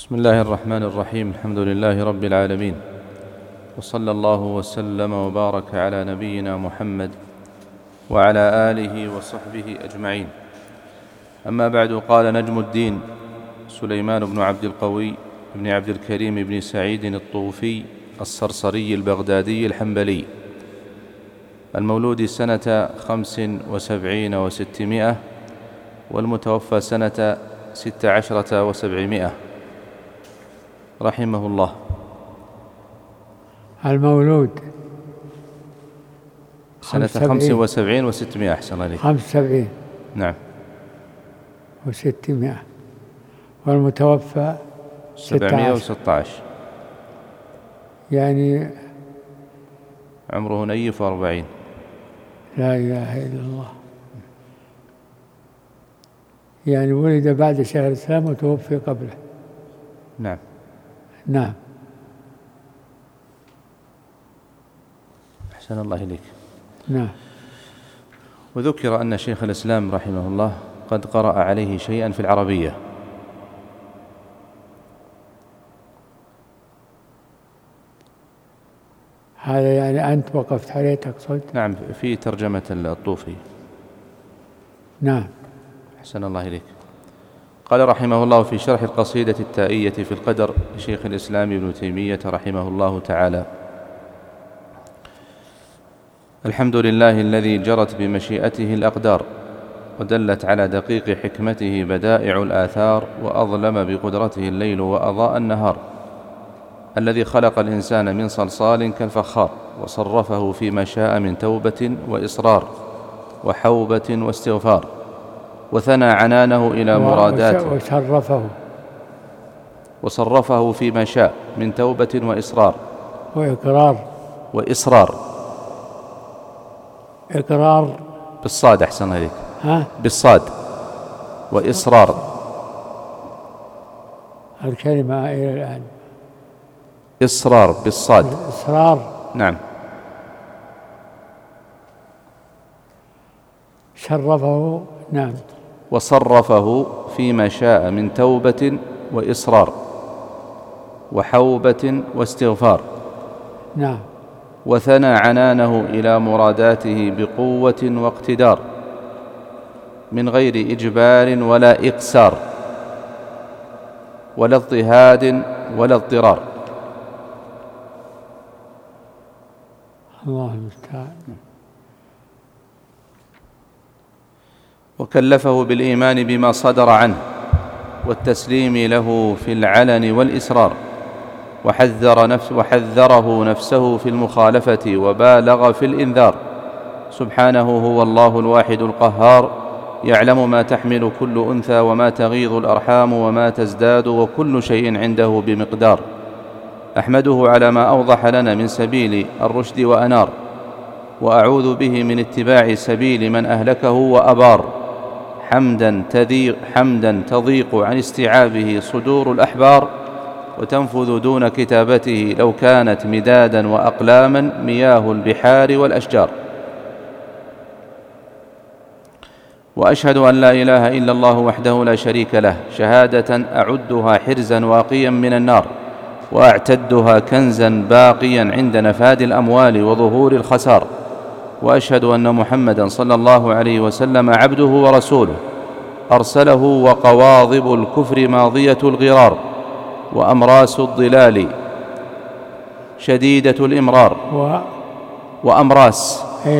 بسم الله الرحمن الرحيم. الحمد لله رب العالمين، وصلى الله وسلم وبارك على نبينا محمد وعلى آله وصحبه أجمعين. أما بعد، قال نجم الدين سليمان بن عبد القوي بن عبد الكريم بن سعيد الطوفي الصرصري البغدادي الحنبلي، المولود سنة 75 و600، والمتوفى سنة 16 و700، رحمه الله. المولود سنة 75 و600. أحسن عليك. 75 نعم. و600، والمتوفى 716، يعني عمره نيف 40. لا إله إلا الله، يعني ولد بعد شهر الإسلام وتوفي قبله. نعم. نعم. أحسن الله إليك. نعم. وذكر أن شيخ الإسلام رحمه الله قد قرأ عليه شيئا في العربية. هذا يعني أنت وقفت عليه تقصد؟ نعم، في ترجمة الطوفي. نعم. أحسن الله إليك. قال رحمه الله في شرح القصيدة التائية في القدر لشيخ الإسلام ابن تيمية رحمه الله تعالى: الحمد لله الذي جرت بمشيئته الأقدار، ودلت على دقيق حكمته بدائع الآثار، وأظلم بقدرته الليل وأضاء النهار، الذي خلق الإنسان من صلصال كالفخار، وصرفه فيما شاء من توبة وإصرار وحوبة واستغفار، وثنى عنانه إلى مراداته، وصرفه فيما شاء من توبة وإصرار إقرار بالصاد. أحسن عليك. بالصاد. وإصرار الكلمة إلى الآن. إصرار بالصاد. إصرار. نعم. شرفه. نعم. وصرفه فيما شاء من توبة وإصرار وحوبة واستغفار. نعم. وثنى عنانه إلى مراداته بقوة واقتدار، من غير إجبار ولا إقسار ولا اضطهاد ولا اضطرار. الله المستعان. وكلفه بالإيمان بما صدر عنه، والتسليم له في العلن والإسرار، وحذره نفسه في المخالفة، وبالغ في الإنذار. سبحانه هو الله الواحد القهار، يعلم ما تحمل كل أنثى، وما تغيض الأرحام، وما تزداد، وكل شيء عنده بمقدار. أحمده على ما أوضح لنا من سبيل الرشد وأنار، وأعوذ به من اتباع سبيل من أهلكه وأبار، حمدا تضيق عن استيعابه صدور الأحبار، وتنفذ دون كتابته لو كانت مدادا وأقلاما مياه البحار والأشجار. وأشهد أن لا إله إلا الله وحده لا شريك له، شهادة أعدها حرزا واقيا من النار، وأعتدها كنزا باقيا عند نفاد الأموال وظهور الخسار. وأشهد أن محمدا صلى الله عليه وسلم عبده ورسوله، أرسله وقواضب الكفر ماضية الغرار، وأمراس الضلال شديدة الإمرار، وأمراس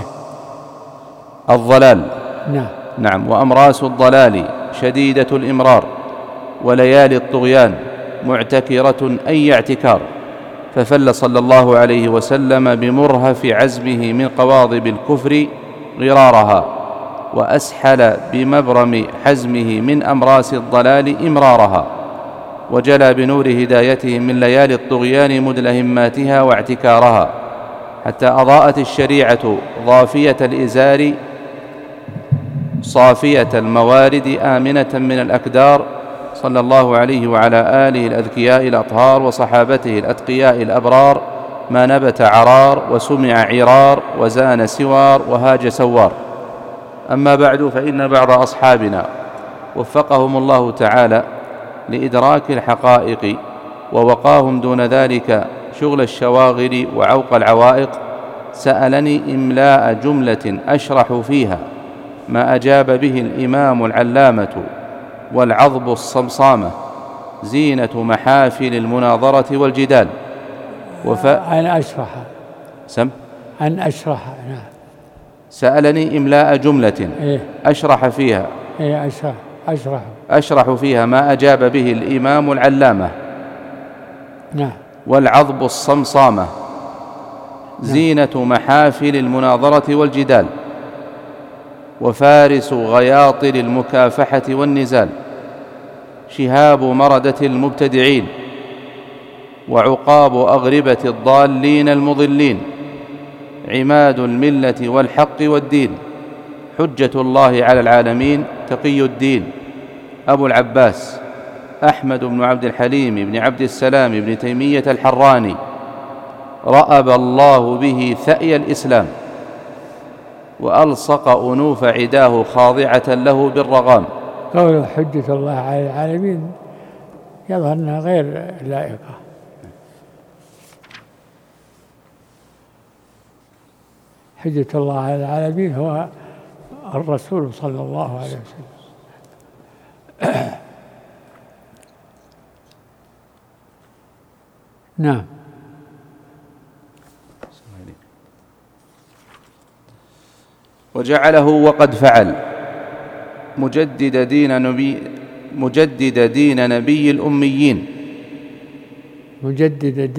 الضلال. نعم. وأمراس الضلال شديدة الإمرار، وليالي الطغيان معتكرة أي اعتكار. ففل صلى الله عليه وسلم بمرهف عزمه من قواضب الكفر غرارها، وأسحل بمبرم حزمه من أمراس الضلال إمرارها، وجلى بنور هدايته من ليالي الطغيان مدلهماتها واعتكارها، حتى أضاءت الشريعة ضافية الإزار صافية الموارد آمنة من الأكدار. صلى الله عليه وعلى آله الأذكياء الأطهار، وصحابته الأتقياء الأبرار، ما نبت عرار وسمع عرار، وزان سوار وهاج سوار. أما بعد، فإن بعض أصحابنا وفقهم الله تعالى لإدراك الحقائق، ووقاهم دون ذلك شغل الشواغل وعوق العوائق، سألني إملاء جملة أشرح فيها ما أجاب به الإمام العلامة والعضب الصمصامة زينة محافل المناظرة والجدال. أن أشرح أن أشرح نعم. سألني إملاء جملة أشرح فيها أشرح فيها ما أجاب به الإمام العلامة نعم والعضب الصمصامة زينة محافل المناظرة والجدال، وفارس غياطل المكافحة والنزال، شهاب مردة المبتدعين، وعقاب أغربة الضالين المضلين، عماد الملة والحق والدين، حجة الله على العالمين، تقي الدين، أبو العباس أحمد بن عبد الحليم بن عبد السلام بن تيمية الحراني، رأب الله به ثأي الإسلام، وألصق أنوف عداه خاضعة له بالرغام. قول حجة الله على العالمين يظهر أنها غير لائقة. حجة الله على العالمين هو الرسول صلى الله عليه وسلم. نعم. وجعله وقد فعل مجدد دين نبي الأميين، مجدد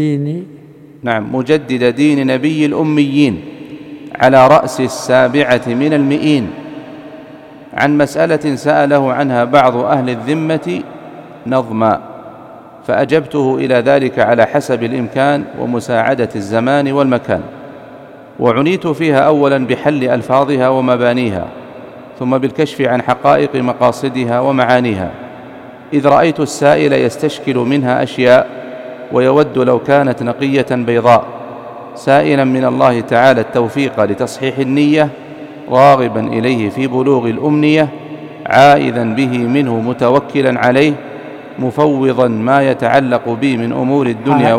دين نبي الأميين على رأس 7 من المئين، عن مسألة سأله عنها بعض أهل الذمة نظما، فأجبته إلى ذلك على حسب الإمكان ومساعدة الزمان والمكان، وعنيت فيها أولا بحل ألفاظها ومبانيها، ثم بالكشف عن حقائق مقاصدها ومعانيها، إذ رأيت السائل يستشكل منها أشياء ويود لو كانت نقية بيضاء، سائلا من الله تعالى التوفيق لتصحيح النية، راغبا إليه في بلوغ الأمنية، عائذا به منه متوكلا عليه، مفوضا ما يتعلق بي من أمور الدنيا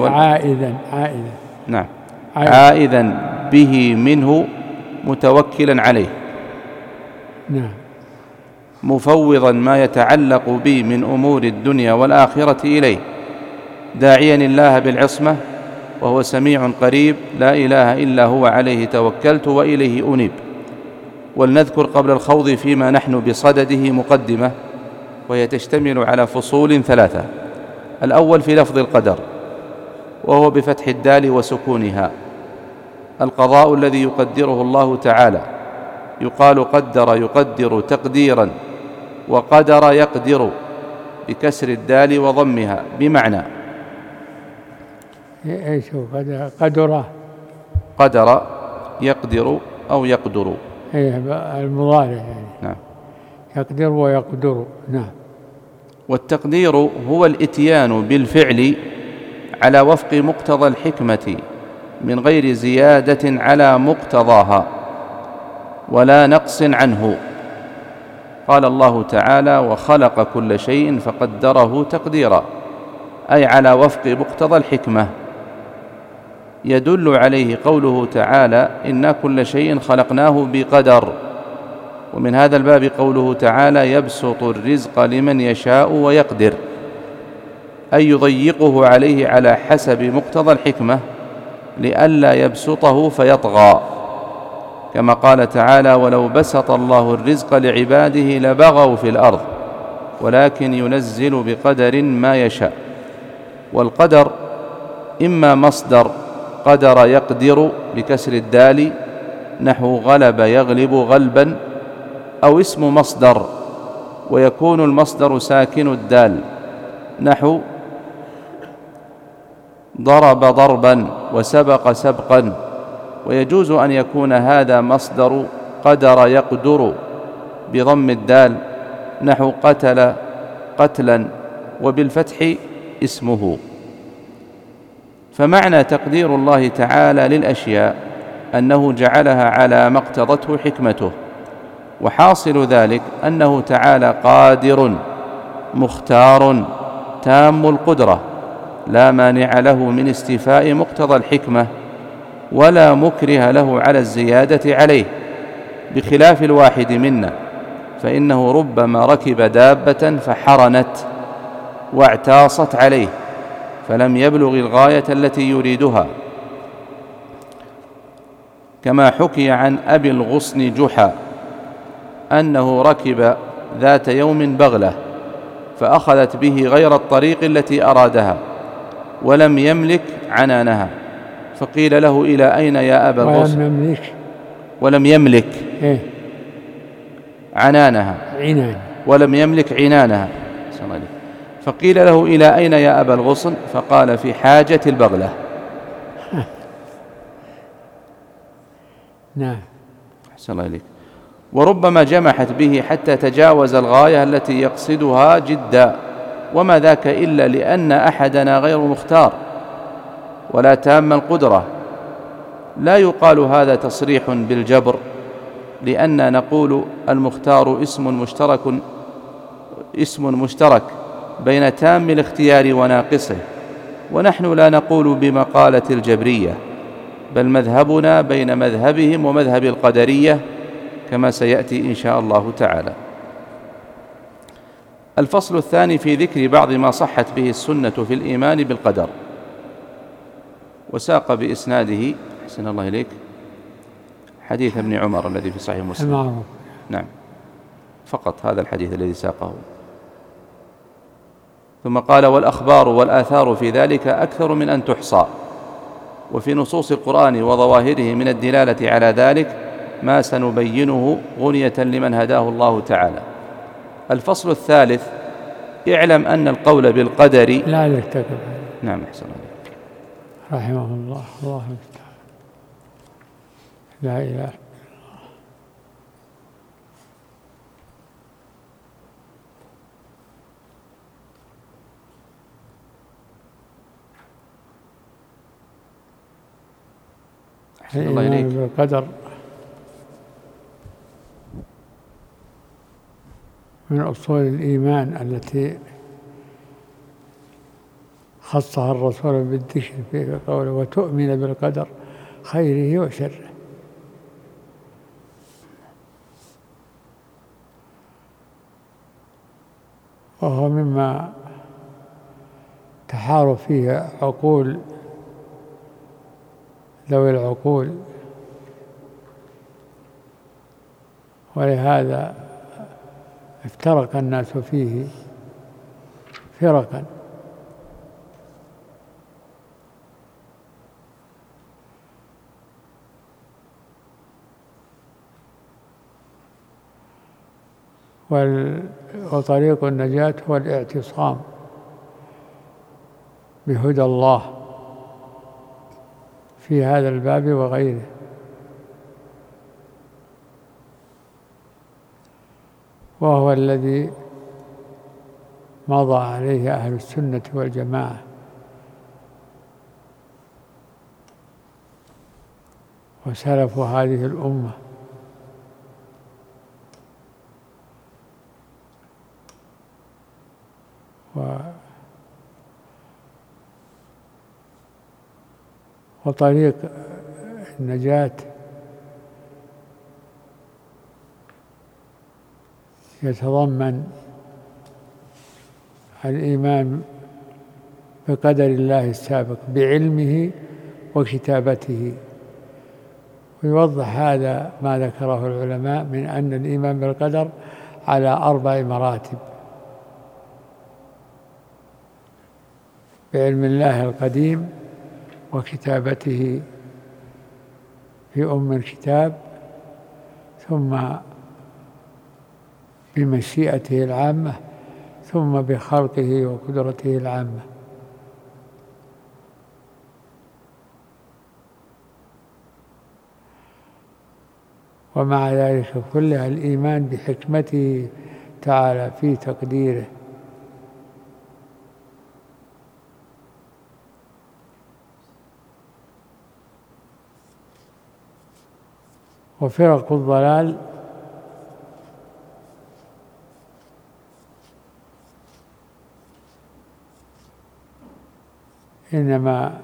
عائذا به منه متوكلا عليه، مفوضا ما يتعلق بي من أمور الدنيا والآخرة إليه، داعيا الله بالعصمة وهو سميع قريب، لا إله إلا هو، عليه توكلت وإليه أنيب. ولنذكر قبل الخوض فيما نحن بصدده مقدمة، وهي تشتمل على فصول 3. الأول في لفظ القدر، وهو بفتح الدال وسكونها، القضاء الذي يقدره الله تعالى، يقال قدر يقدر تقديرا، وقدر يقدر بكسر الدال وضمها، بمعنى قدر يقدر أو يقدر، المضارع يعني. نعم. يقدر ويقدر. نعم. والتقدير هو الإتيان بالفعل على وفق مقتضى الحكمة من غير زيادة على مقتضاها ولا نقص عنه. قال الله تعالى: وخلق كل شيء فقدره تقديرا، أي على وفق مقتضى الحكمة. يدل عليه قوله تعالى: إنا كل شيء خلقناه بقدر. ومن هذا الباب قوله تعالى: يبسط الرزق لمن يشاء ويقدر، أي يضيقه عليه على حسب مقتضى الحكمة لئلا يبسطه فيطغى، كما قال تعالى: ولو بسط الله الرزق لعباده لبغوا في الأرض ولكن ينزل بقدر ما يشاء. والقدر إما مصدر قدر يقدر بكسر الدال نحو غلب يغلب غلبا، أو اسم مصدر ويكون المصدر ساكن الدال نحو ضرب ضربا وسبق سبقا. ويجوز أن يكون هذا مصدر قدر يقدر بضم الدال نحو قتل قتلا، وبالفتح اسمه. فمعنى تقدير الله تعالى للأشياء أنه جعلها على ما اقتضته حكمته، وحاصل ذلك أنه تعالى قادر مختار تام القدرة لا مانع له من استيفاء مقتضى الحكمة ولا مكره له على الزيادة عليه، بخلاف الواحد منا، فإنه ربما ركب دابة فحرنت واعتاصت عليه فلم يبلغ الغاية التي يريدها، كما حكي عن أبي الغصن جحا أنه ركب ذات يوم بغلة فأخذت به غير الطريق التي أرادها ولم يملك عنانها، فقيل له: إلى أين يا أبا الغصن؟ ولم يملك عنانها ولم يملك عنانها، فقيل له: إلى أين يا أبا الغصن؟ فقال: في حاجة البغلة. نعم. أحسن الله إليك. وربما جمحت به حتى تجاوز الغاية التي يقصدها جدا، وما ذاك إلا لأن أحدنا غير مختار ولا تام القدرة. لا يقال هذا تصريح بالجبر، لأننا نقول المختار اسم مشترك بين تام الاختيار وناقصه، ونحن لا نقول بمقالة الجبرية، بل مذهبنا بين مذهبهم ومذهب القدرية كما سيأتي إن شاء الله تعالى. الفصل الثاني في ذكر بعض ما صحت به السنة في الإيمان بالقدر، وساق بإسناده أحسن الله إليك حديث ابن عمر الذي في صحيح مسلم. نعم، فقط هذا الحديث الذي ساقه. ثم قال: والأخبار والآثار في ذلك أكثر من أن تحصى، وفي نصوص القرآن وظواهره من الدلالة على ذلك ما سنبينه غنية لمن هداه الله تعالى. الفصل الثالث: اعلم أن القول بالقدر لا يرتكب. نعم، أحسن الله رحمه الله. الله المستعان. لا إله الإيمان بالقدر من أصول الإيمان التي خصها الرسول بالذكر في قوله: وتؤمن بالقدر خيره وشره. وهو مما تحار فيه عقول ذوي العقول، ولهذا افترق الناس فيه فرقا. وطريق النجاة هو الاعتصام بهدى الله في هذا الباب وغيره، وهو الذي مضى عليه أهل السنة والجماعة، وسلف هذه الأمة. وطريق النجاة يتضمن الإيمان بقدر الله السابق بعلمه وكتابته. ويوضح هذا ما ذكره العلماء من أن الإيمان بالقدر على 4 مراتب: بعلم الله القديم وكتابته في الكتاب، ثم بمشيئته العامة، ثم بخلقه وقدرته العامة. ومع ذلك كله الإيمان بحكمته تعالى في تقديره. وفرق الضلال إنما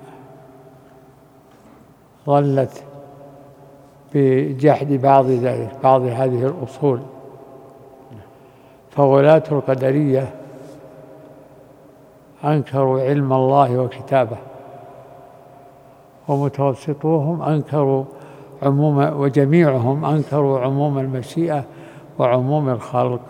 ظلت بجحد بعض هذه الأصول. فغلاة القدرية أنكروا علم الله وكتابه، ومتوسطوهم أنكروا وجميعهم أنكروا عموم المشيئة وعموم الخلق.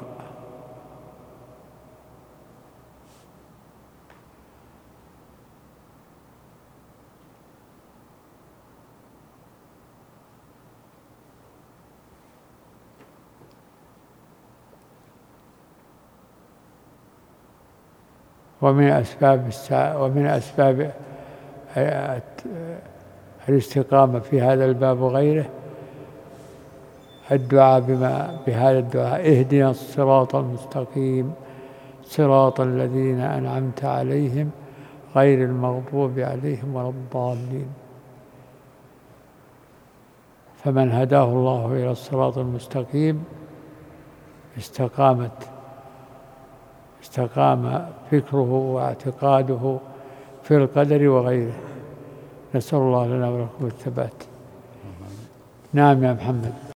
ومن أسباب الاستقامة في هذا الباب وغيره الدعاء بهذا الدعاء: اهدنا الصراط المستقيم صراط الذين أنعمت عليهم غير المغضوب عليهم ولا الضالين. فمن هداه الله إلى الصراط المستقيم استقام فكره واعتقاده في القدر وغيره. نسأل الله لنا ولكم الثبات. نعم يا محمد.